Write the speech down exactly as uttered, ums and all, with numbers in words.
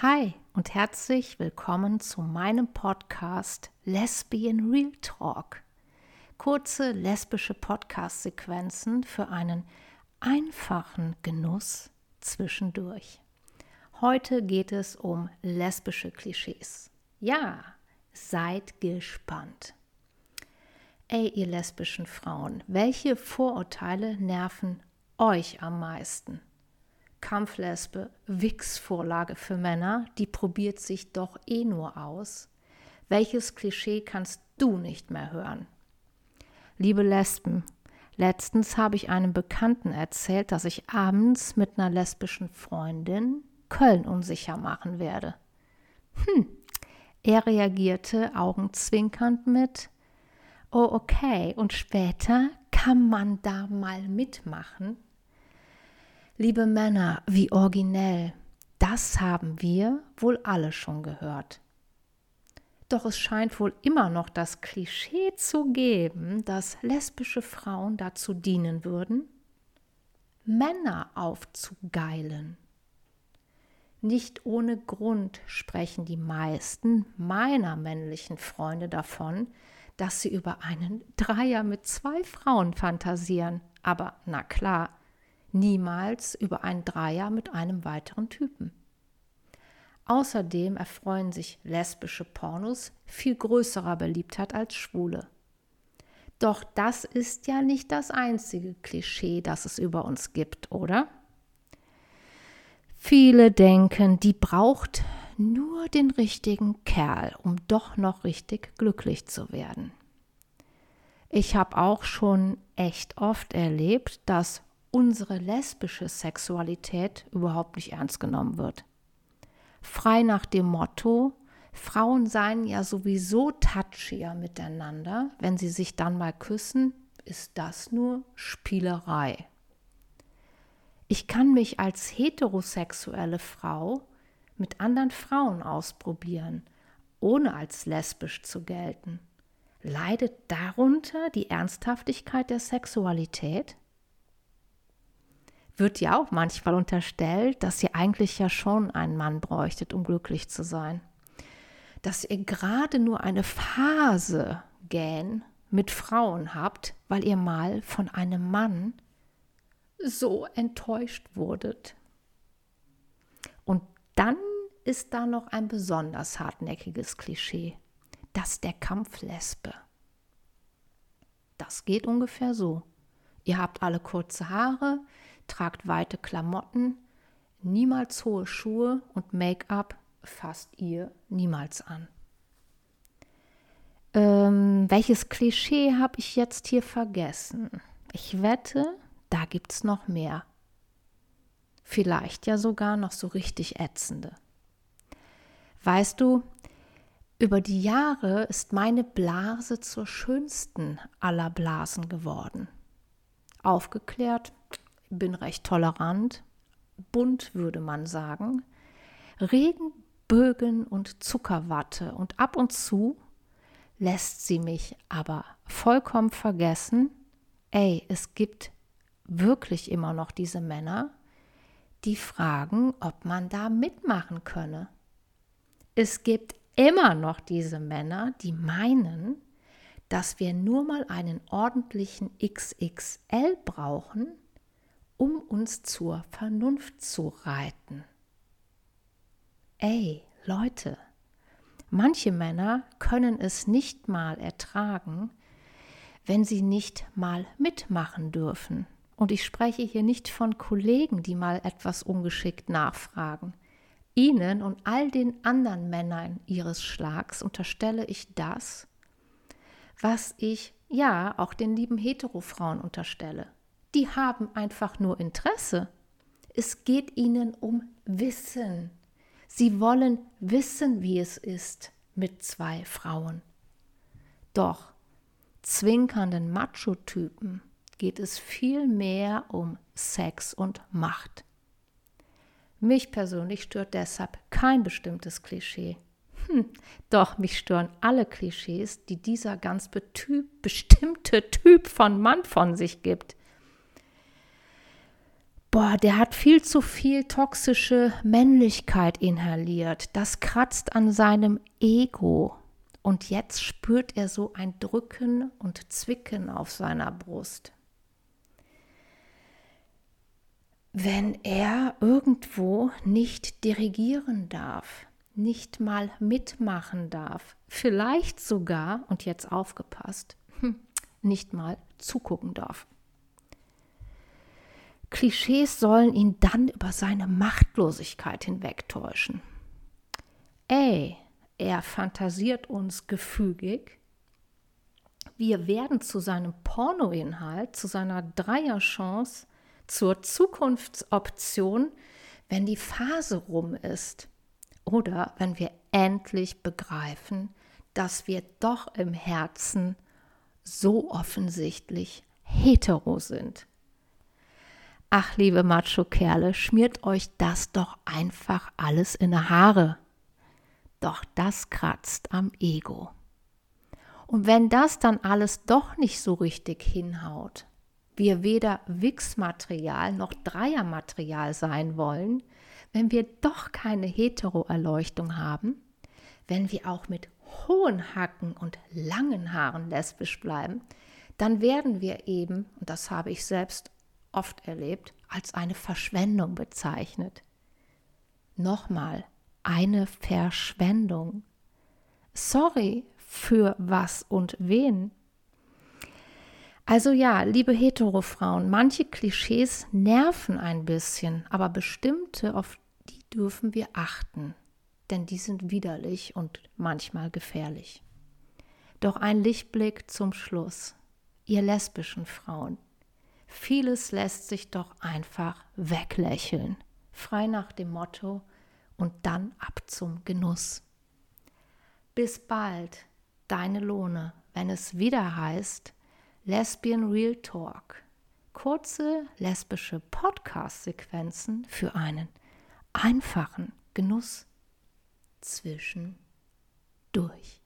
Hi und herzlich willkommen zu meinem Podcast Lesbian Real Talk. Kurze lesbische Podcast-Sequenzen für einen einfachen Genuss zwischendurch. Heute geht es um lesbische Klischees. Ja, seid gespannt. Ey, ihr lesbischen Frauen, welche Vorurteile nerven euch am meisten? Kampflesbe, Wix-Vorlage für Männer, die probiert sich doch eh nur aus. Welches Klischee kannst du nicht mehr hören? Liebe Lesben, letztens habe ich einem Bekannten erzählt, dass ich abends mit einer lesbischen Freundin Köln unsicher machen werde. Hm, er reagierte augenzwinkernd mit: Oh, okay, und später kann man da mal mitmachen? Liebe Männer, wie originell, das haben wir wohl alle schon gehört. Doch es scheint wohl immer noch das Klischee zu geben, dass lesbische Frauen dazu dienen würden, Männer aufzugeilen. Nicht ohne Grund sprechen die meisten meiner männlichen Freunde davon, dass sie über einen Dreier mit zwei Frauen fantasieren. Aber na klar, niemals über einen Dreier mit einem weiteren Typen. Außerdem erfreuen sich lesbische Pornos viel größerer Beliebtheit als schwule. Doch das ist ja nicht das einzige Klischee, das es über uns gibt, oder? Viele denken, die braucht nur den richtigen Kerl, um doch noch richtig glücklich zu werden. Ich habe auch schon echt oft erlebt, dass unsere lesbische Sexualität überhaupt nicht ernst genommen wird. Frei nach dem Motto, Frauen seien ja sowieso touchier miteinander, wenn sie sich dann mal küssen, ist das nur Spielerei. Ich kann mich als heterosexuelle Frau mit anderen Frauen ausprobieren, ohne als lesbisch zu gelten. Leidet darunter die Ernsthaftigkeit der Sexualität? Wird ja auch manchmal unterstellt, dass ihr eigentlich ja schon einen Mann bräuchtet, um glücklich zu sein. Dass ihr gerade nur eine Phase gähn mit Frauen habt, weil ihr mal von einem Mann so enttäuscht wurdet. Und dann ist da noch ein besonders hartnäckiges Klischee, das der Kampflesbe. Das geht ungefähr so. Ihr habt alle kurze Haare, tragt weite Klamotten, niemals hohe Schuhe und Make-up fasst ihr niemals an. Ähm, welches Klischee habe ich jetzt hier vergessen? Ich wette, da gibt's noch mehr. Vielleicht ja sogar noch so richtig ätzende. Weißt du, über die Jahre ist meine Blase zur schönsten aller Blasen geworden. Aufgeklärt, bin recht tolerant, bunt würde man sagen, Regenbögen und Zuckerwatte und ab und zu lässt sie mich aber vollkommen vergessen, ey, es gibt wirklich immer noch diese Männer, die fragen, ob man da mitmachen könne. Es gibt immer noch diese Männer, die meinen, dass wir nur mal einen ordentlichen X X L brauchen, um uns zur Vernunft zu reiten. Ey, Leute, manche Männer können es nicht mal ertragen, wenn sie nicht mal mitmachen dürfen. Und ich spreche hier nicht von Kollegen, die mal etwas ungeschickt nachfragen. Ihnen und all den anderen Männern ihres Schlags unterstelle ich das, was ich ja auch den lieben Heterofrauen unterstelle. Die haben einfach nur Interesse. Es geht ihnen um Wissen. Sie wollen wissen, wie es ist mit zwei Frauen. Doch zwinkernden Macho-Typen geht es viel mehr um Sex und Macht. Mich persönlich stört deshalb kein bestimmtes Klischee. Hm, doch mich stören alle Klischees, die dieser ganz betü- bestimmte Typ von Mann von sich gibt. boah, der hat viel zu viel toxische Männlichkeit inhaliert. Das kratzt an seinem Ego. Und jetzt spürt er so ein Drücken und Zwicken auf seiner Brust. Wenn er irgendwo nicht dirigieren darf, nicht mal mitmachen darf, vielleicht sogar, und jetzt aufgepasst, nicht mal zugucken darf. Klischees sollen ihn dann über seine Machtlosigkeit hinwegtäuschen. Ey, er fantasiert uns gefügig. Wir werden zu seinem Pornoinhalt, zu seiner Dreierchance, zur Zukunftsoption, wenn die Phase rum ist. Oder wenn wir endlich begreifen, dass wir doch im Herzen so offensichtlich hetero sind. Ach, liebe Macho-Kerle, schmiert euch das doch einfach alles in die Haare. Doch das kratzt am Ego. Und wenn das dann alles doch nicht so richtig hinhaut, wir weder Wix-Material noch Dreiermaterial sein wollen, wenn wir doch keine Hetero-Erleuchtung haben, wenn wir auch mit hohen Hacken und langen Haaren lesbisch bleiben, dann werden wir eben, und das habe ich selbst oft erlebt, als eine Verschwendung bezeichnet. Nochmal, eine Verschwendung. Sorry für was und wen. Also ja, liebe Hetero-Frauen, manche Klischees nerven ein bisschen, aber bestimmte, auf die dürfen wir achten, denn die sind widerlich und manchmal gefährlich. Doch ein Lichtblick zum Schluss. Ihr lesbischen Frauen, vieles lässt sich doch einfach weglächeln, frei nach dem Motto und dann ab zum Genuss. Bis bald, deine Lone, wenn es wieder heißt Lesbian Real Talk. Kurze lesbische Podcast-Sequenzen für einen einfachen Genuss zwischendurch.